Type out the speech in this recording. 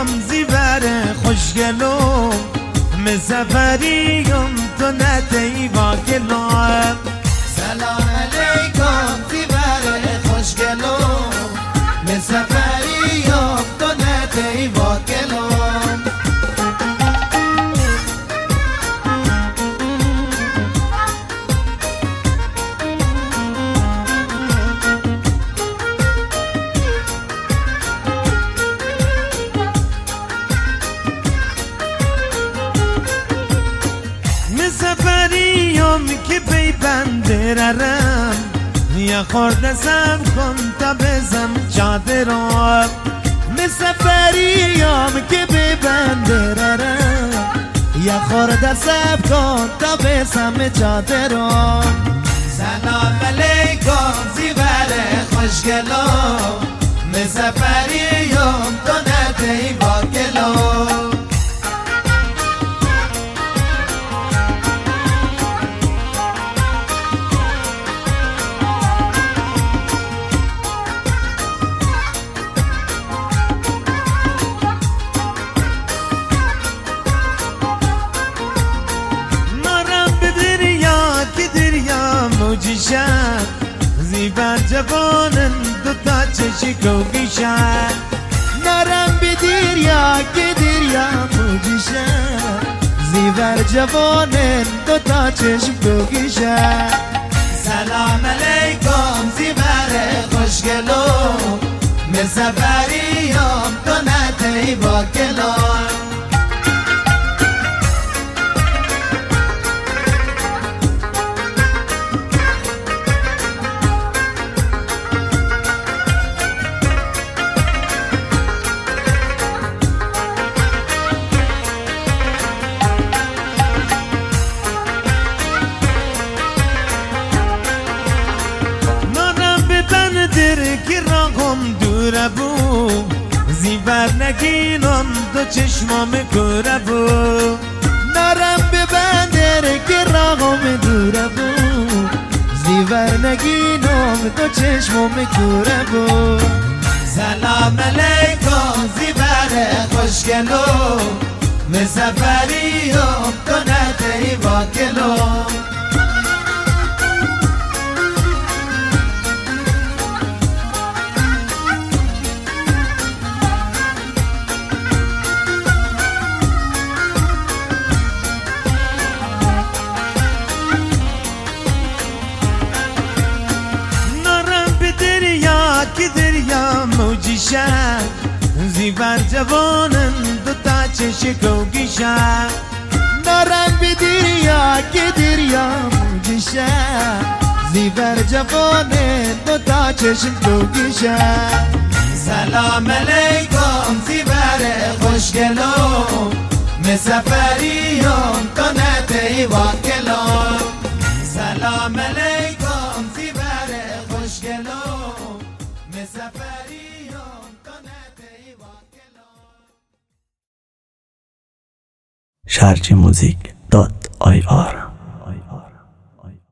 زیور خوشگلو مسافریم تو ندهی واکلو سلام علیکم زیور خوشگلو مسافریم تو ندهی واکلو مسافریم که بی بندرم یا خورده سب کن تا بزم چادرم مسافریم که بی بندرم یا خورده سب کن تا بزم چادرم سلام علیکم زیور خوشگلو مسافریم تو ندهی واکلو موجیشن زیبر جوانن دوتا چشی کوگیشن نرم به دریا که دریا موجیشن زیبر جوانن دوتا چشی کوگیشن سلام علیکم زیور خوشگلو مسافریم تو ندهی واکلو که راهم دوره بو زیور نگینم دو چشمام کوره بو نرم ببندر که راهم دوره بو زیور نگینم دو چشمام کوره بو سلام علیکم زیور خوشگلو مسافریم تو ندهی واکلو که دریا موجیشن زیور جوانن دوتا چشی کوگیشن نرم به دریا که دریا موجیشن زیور جوانن دوتا چشی کوگیشن سلام علیکم زیور خوشگلو مسافریم تو ندهی واکلو سلام علیکم زیور خوشگلو sharjmusic.ir